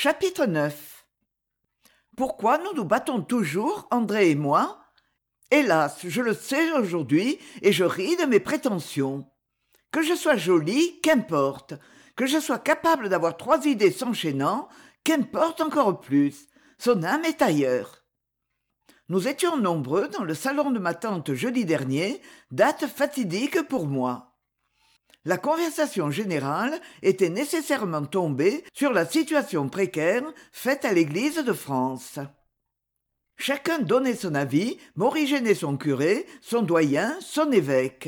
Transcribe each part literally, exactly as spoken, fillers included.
Chapitre neuf. Pourquoi nous nous battons toujours, André et moi? Hélas, je le sais aujourd'hui, et je ris de mes prétentions. Que je sois jolie, qu'importe. Que je sois capable d'avoir trois idées s'enchaînant, qu'importe encore plus. Son âme est ailleurs. Nous étions nombreux dans le salon de ma tante jeudi dernier, date fatidique pour moi. La conversation générale était nécessairement tombée sur la situation précaire faite à l'Église de France. Chacun donnait son avis, morigénait son curé, son doyen, son évêque.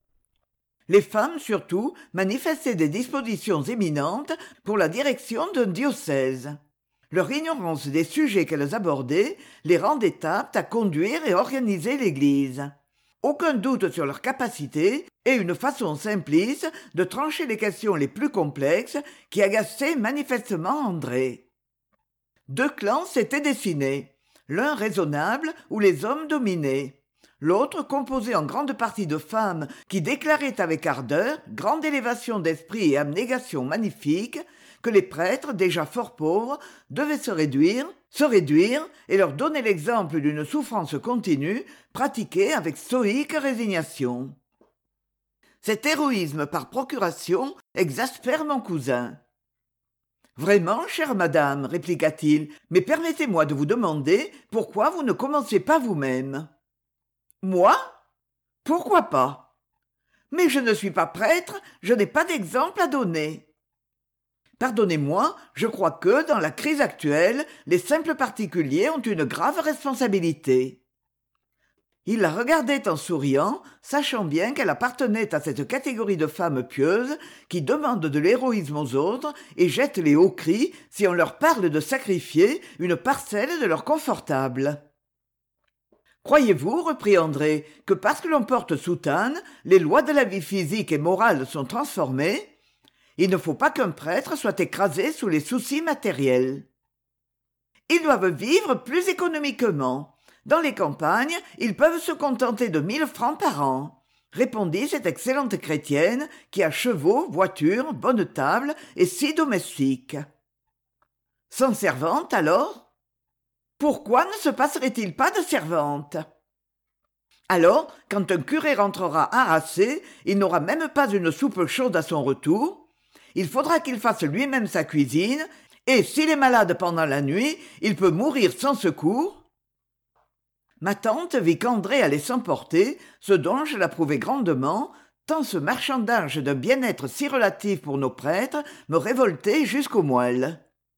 Les femmes, surtout, manifestaient des dispositions éminentes pour la direction d'un diocèse. Leur ignorance des sujets qu'elles abordaient les rendait aptes à conduire et organiser l'Église. Aucun doute sur leur capacité et une façon simpliste de trancher les questions les plus complexes qui agaçaient manifestement André. Deux clans s'étaient dessinés, l'un raisonnable où les hommes dominaient, l'autre composé en grande partie de femmes qui déclaraient avec ardeur, grande élévation d'esprit et abnégation magnifique, que les prêtres, déjà fort pauvres, devaient se réduire, se réduire et leur donner l'exemple d'une souffrance continue, pratiquée avec stoïque résignation. Cet héroïsme par procuration exaspère mon cousin. Vraiment, chère madame, répliqua-t-il, mais permettez-moi de vous demander pourquoi vous ne commencez pas vous-même. Moi? Pourquoi pas? Mais je ne suis pas prêtre, je n'ai pas d'exemple à donner. Pardonnez-moi, je crois que, dans la crise actuelle, les simples particuliers ont une grave responsabilité. Il la regardait en souriant, sachant bien qu'elle appartenait à cette catégorie de femmes pieuses qui demandent de l'héroïsme aux autres et jettent les hauts cris si on leur parle de sacrifier une parcelle de leur confortable. Croyez-vous, reprit André, que parce que l'on porte soutane, les lois de la vie physique et morale sont transformées? Il ne faut pas qu'un prêtre soit écrasé sous les soucis matériels. Ils doivent vivre plus économiquement. Dans les campagnes, ils peuvent se contenter de mille francs par an, répondit cette excellente chrétienne qui a chevaux, voitures, bonne table et six domestiques. Sans servante, alors? Pourquoi ne se passerait-il pas de servante? Alors, quand un curé rentrera harassé, il n'aura même pas une soupe chaude à son retour. Il faudra qu'il fasse lui-même sa cuisine, et s'il est malade pendant la nuit, il peut mourir sans secours. Ma tante vit qu'André allait s'emporter, ce dont je l'approuvais grandement, tant ce marchandage d'un bien-être si relatif pour nos prêtres me révoltait jusqu'aux moelles.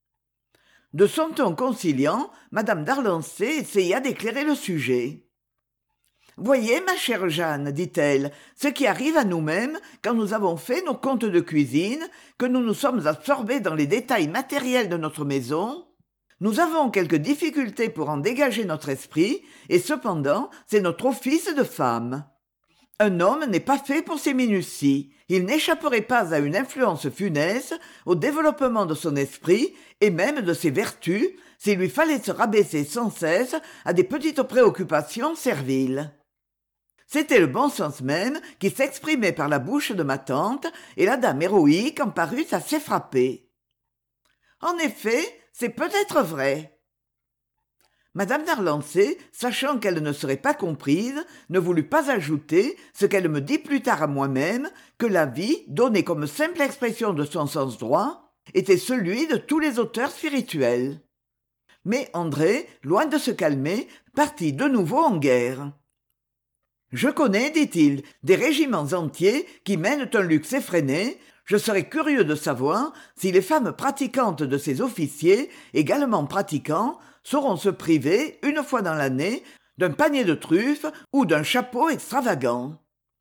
De son ton conciliant, madame d'Arlançay essaya d'éclairer le sujet. « Voyez, ma chère Jeanne, dit-elle, ce qui arrive à nous-mêmes quand nous avons fait nos comptes de cuisine, que nous nous sommes absorbés dans les détails matériels de notre maison. Nous avons quelques difficultés pour en dégager notre esprit, et cependant, c'est notre office de femme. Un homme n'est pas fait pour ces minuties. Il n'échapperait pas à une influence funeste au développement de son esprit et même de ses vertus s'il lui fallait se rabaisser sans cesse à des petites préoccupations serviles. » C'était le bon sens même qui s'exprimait par la bouche de ma tante, et la dame héroïque en parut assez frappée. En effet, c'est peut-être vrai. Madame d'Arlançay, sachant qu'elle ne serait pas comprise, ne voulut pas ajouter ce qu'elle me dit plus tard à moi-même, que la vie, donnée comme simple expression de son sens droit, était celui de tous les auteurs spirituels. Mais André, loin de se calmer, partit de nouveau en guerre. Je connais, dit-il, des régiments entiers qui mènent un luxe effréné. Je serais curieux de savoir si les femmes pratiquantes de ces officiers, également pratiquants, sauront se priver, une fois dans l'année, d'un panier de truffes ou d'un chapeau extravagant.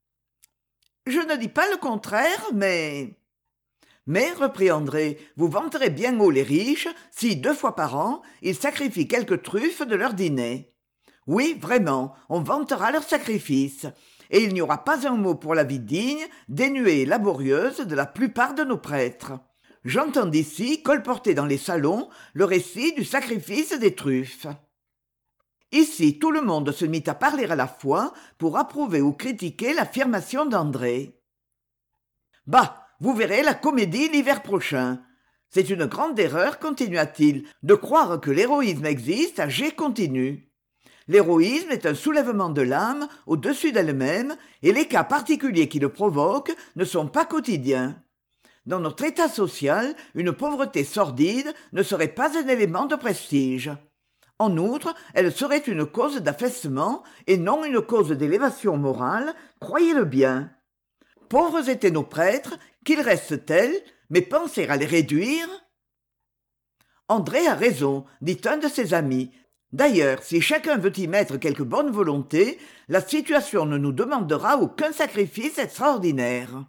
Je ne dis pas le contraire, mais... Mais, reprit André, vous vanterez bien haut les riches si, deux fois par an, ils sacrifient quelques truffes de leur dîner. Oui, vraiment, on vantera leur sacrifice, et il n'y aura pas un mot pour la vie digne, dénuée et laborieuse de la plupart de nos prêtres. J'entends d'ici, colporter dans les salons, le récit du sacrifice des truffes. Ici, tout le monde se mit à parler à la fois pour approuver ou critiquer l'affirmation d'André. « Bah, vous verrez la comédie l'hiver prochain. C'est une grande erreur, continua-t-il, de croire que l'héroïsme existe à jet continu. L'héroïsme est un soulèvement de l'âme au-dessus d'elle-même, et les cas particuliers qui le provoquent ne sont pas quotidiens. Dans notre état social, une pauvreté sordide ne serait pas un élément de prestige. En outre, elle serait une cause d'affaissement et non une cause d'élévation morale, croyez-le bien. Pauvres étaient nos prêtres, qu'ils restent tels, mais penser à les réduire... André a raison, dit un de ses amis. D'ailleurs, si chacun veut y mettre quelque bonne volonté, la situation ne nous demandera aucun sacrifice extraordinaire.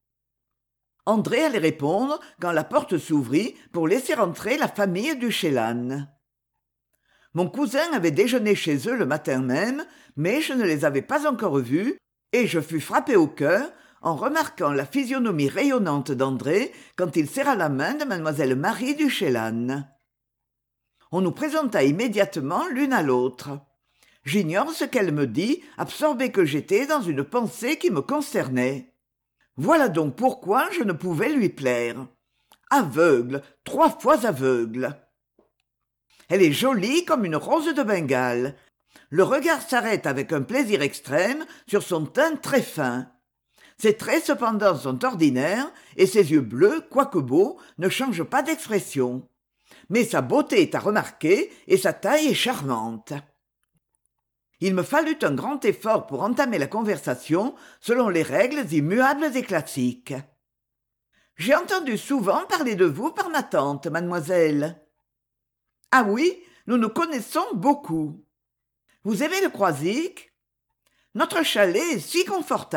André allait répondre quand la porte s'ouvrit pour laisser entrer la famille du Chélan. Mon cousin avait déjeuné chez eux le matin même, mais je ne les avais pas encore vus, et je fus frappé au cœur en remarquant la physionomie rayonnante d'André quand il serra la main de mademoiselle Marie du Chélan. On nous présenta immédiatement l'une à l'autre. J'ignore ce qu'elle me dit, absorbé que j'étais dans une pensée qui me concernait. Voilà donc pourquoi je ne pouvais lui plaire. Aveugle, trois fois aveugle. Elle est jolie comme une rose de Bengale. Le regard s'arrête avec un plaisir extrême sur son teint très fin. Ses traits cependant sont ordinaires, et ses yeux bleus, quoique beaux, ne changent pas d'expression. Mais sa beauté est à remarquer, et sa taille est charmante. Il me fallut un grand effort pour entamer la conversation selon les règles immuables et classiques. « J'ai entendu souvent parler de vous par ma tante, mademoiselle. »« Ah oui, nous nous connaissons beaucoup. »« Vous aimez le Croisic ? » ?»« Notre chalet est si confortable. »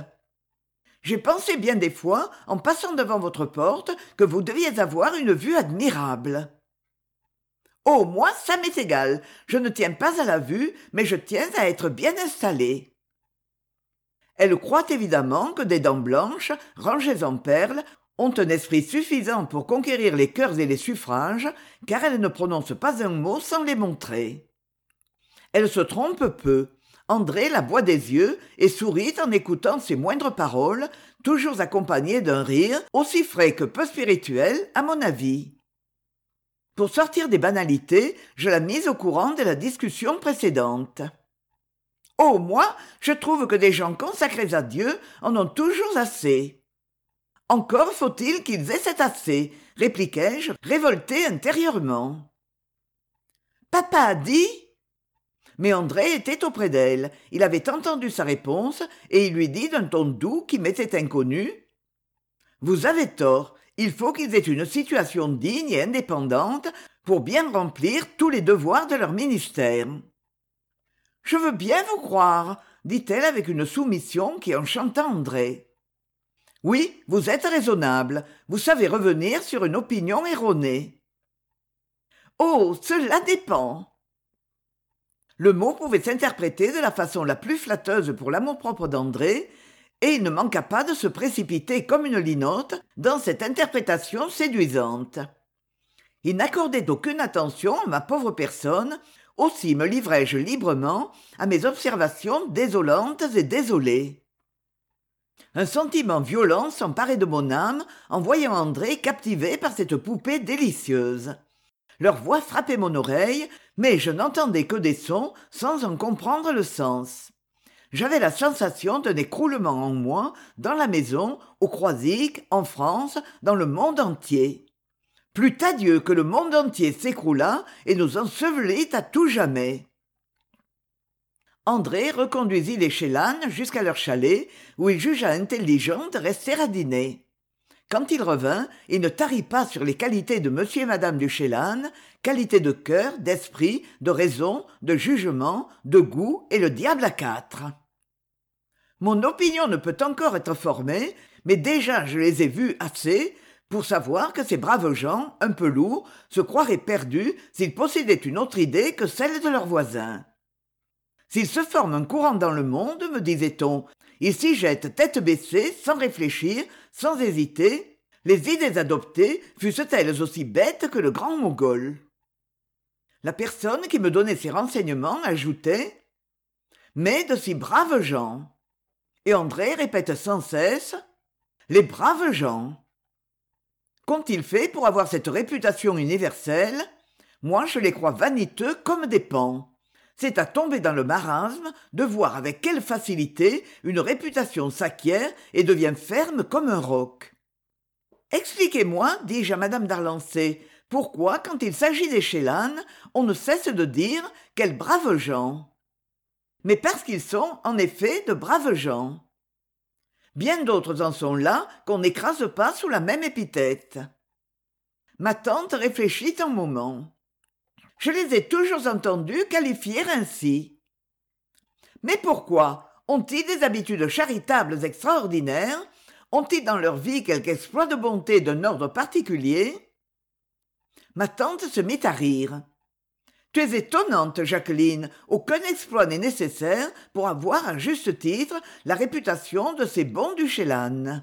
J'ai pensé bien des fois, en passant devant votre porte, que vous deviez avoir une vue admirable. Oh, moi, ça m'est égal. Je ne tiens pas à la vue, mais je tiens à être bien installée. Elle croit évidemment que des dents blanches, rangées en perles, ont un esprit suffisant pour conquérir les cœurs et les suffrages, car elle ne prononce pas un mot sans les montrer. Elle se trompe peu. André la voit des yeux et sourit en écoutant ses moindres paroles, toujours accompagnées d'un rire, aussi frais que peu spirituel, à mon avis. Pour sortir des banalités, je la mise au courant de la discussion précédente. « Oh, moi, je trouve que des gens consacrés à Dieu en ont toujours assez. »« Encore faut-il qu'ils aient cet assez, » répliquai-je, révolté intérieurement. « Papa a dit... » Mais André était auprès d'elle. Il avait entendu sa réponse et il lui dit d'un ton doux qui m'était inconnu. « Vous avez tort, il faut qu'ils aient une situation digne et indépendante pour bien remplir tous les devoirs de leur ministère. »« Je veux bien vous croire, » dit-elle avec une soumission qui enchanta André. « Oui, vous êtes raisonnable, vous savez revenir sur une opinion erronée. »« Oh, cela dépend !» Le mot pouvait s'interpréter de la façon la plus flatteuse pour l'amour-propre d'André, et il ne manqua pas de se précipiter comme une linotte dans cette interprétation séduisante. Il n'accordait aucune attention à ma pauvre personne, aussi me livrai-je librement à mes observations désolantes et désolées. Un sentiment violent s'emparait de mon âme en voyant André captivé par cette poupée délicieuse. Leur voix frappait mon oreille, mais je n'entendais que des sons sans en comprendre le sens. J'avais la sensation d'un écroulement en moi, dans la maison, au Croisic, en France, dans le monde entier. Plût à Dieu que le monde entier s'écroulât et nous ensevelît à tout jamais. André reconduisit les Chélan jusqu'à leur chalet, où il jugea intelligent de rester à dîner. Quand il revint, il ne tarit pas sur les qualités de monsieur et madame du Chélan, qualités de cœur, d'esprit, de raison, de jugement, de goût et le diable à quatre. Mon opinion ne peut encore être formée, mais déjà je les ai vus assez pour savoir que ces braves gens, un peu lourds, se croiraient perdus s'ils possédaient une autre idée que celle de leurs voisins. S'il se forme un courant dans le monde, me disait-on, ils s'y jettent tête baissée, sans réfléchir, sans hésiter, les idées adoptées fussent-elles aussi bêtes que le grand Mogol. La personne qui me donnait ces renseignements ajoutait « Mais de si braves gens !» Et André répète sans cesse « Les braves gens !» Qu'ont-ils fait pour avoir cette réputation universelle? Moi, je les crois vaniteux comme des paons. C'est à tomber dans le marasme de voir avec quelle facilité une réputation s'acquiert et devient ferme comme un roc. Expliquez-moi, dis-je à madame d'Arlançay, pourquoi, quand il s'agit des Chélan, on ne cesse de dire « quels braves gens ». Mais parce qu'ils sont, en effet, de braves gens. Bien d'autres en sont là qu'on n'écrase pas sous la même épithète. Ma tante réfléchit un moment. Je les ai toujours entendus qualifier ainsi. Mais pourquoi? Ont-ils des habitudes charitables extraordinaires? Ont-ils dans leur vie quelque exploit de bonté d'un ordre particulier? Ma tante se mit à rire. Tu es étonnante, Jacqueline. Aucun exploit n'est nécessaire pour avoir à juste titre la réputation de ces bons du Chélan.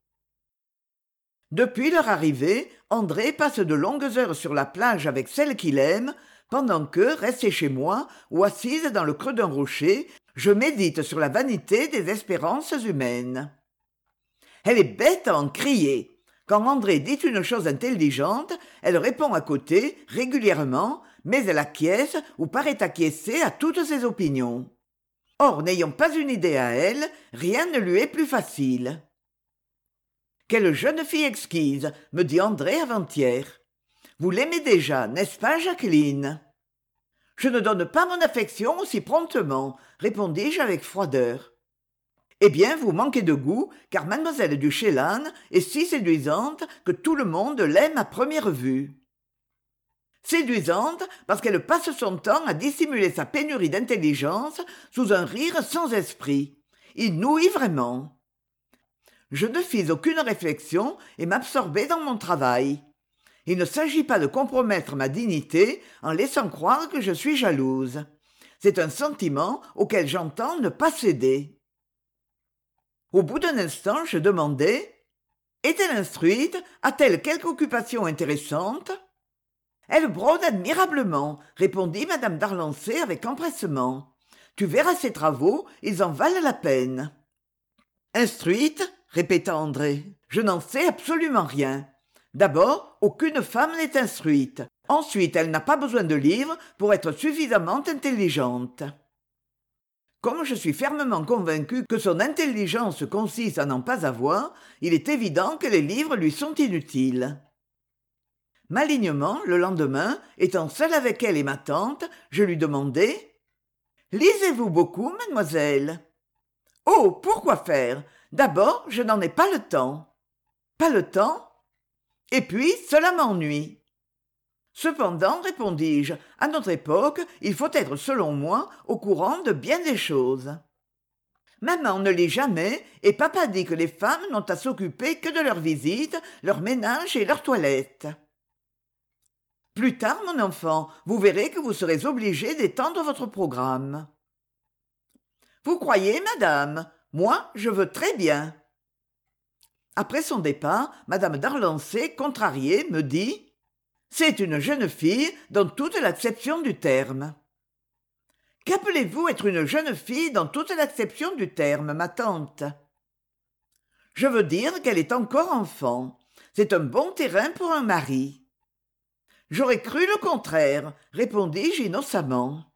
Depuis leur arrivée, André passe de longues heures sur la plage avec celle qu'il aime, pendant que, resté chez moi, ou assise dans le creux d'un rocher, je médite sur la vanité des espérances humaines. Elle est bête à en crier. Quand André dit une chose intelligente, elle répond à côté, régulièrement, mais elle acquiesce ou paraît acquiescer à toutes ses opinions. Or, n'ayant pas une idée à elle, rien ne lui est plus facile. « Quelle jeune fille exquise !» me dit André avant-hier. « Vous l'aimez déjà, n'est-ce pas, Jacqueline ?» « Je ne donne pas mon affection aussi promptement, » répondis-je avec froideur. « Eh bien, vous manquez de goût, car mademoiselle du Chélan est si séduisante que tout le monde l'aime à première vue. » Séduisante parce qu'elle passe son temps à dissimuler sa pénurie d'intelligence sous un rire sans esprit. Il nouit vraiment. Je ne fis aucune réflexion et m'absorbai dans mon travail. Il ne s'agit pas de compromettre ma dignité en laissant croire que je suis jalouse. C'est un sentiment auquel j'entends ne pas céder. Au bout d'un instant, je demandai « Est-elle instruite? A-t-elle quelque occupation intéressante ?» « Elle brode admirablement, » répondit madame d'Arlançay avec empressement. « Tu verras ses travaux, ils en valent la peine. »« Instruite ?» répéta André. « Je n'en sais absolument rien. D'abord, aucune femme n'est instruite. Ensuite, elle n'a pas besoin de livres pour être suffisamment intelligente. » Comme je suis fermement convaincu que son intelligence consiste à n'en pas avoir, il est évident que les livres lui sont inutiles. Malignement, le lendemain, étant seul avec elle et ma tante, je lui demandai « Lisez-vous beaucoup, mademoiselle ?»« Oh, pourquoi faire? D'abord, je n'en ai pas le temps. »« Pas le temps? Et puis, cela m'ennuie. » Cependant, répondis-je, à notre époque, il faut être, selon moi, au courant de bien des choses. Maman ne lit jamais et papa dit que les femmes n'ont à s'occuper que de leurs visites, leur ménage et leur toilette. Plus tard, mon enfant, vous verrez que vous serez obligé d'étendre votre programme. Vous croyez, madame? Moi, je veux très bien. Après son départ, madame d'Arlançay, contrariée, me dit « C'est une jeune fille dans toute l'acception du terme. » Qu'appelez-vous être une jeune fille dans toute l'acception du terme, ma tante? Je veux dire qu'elle est encore enfant. C'est un bon terrain pour un mari. J'aurais cru le contraire, répondis-je innocemment.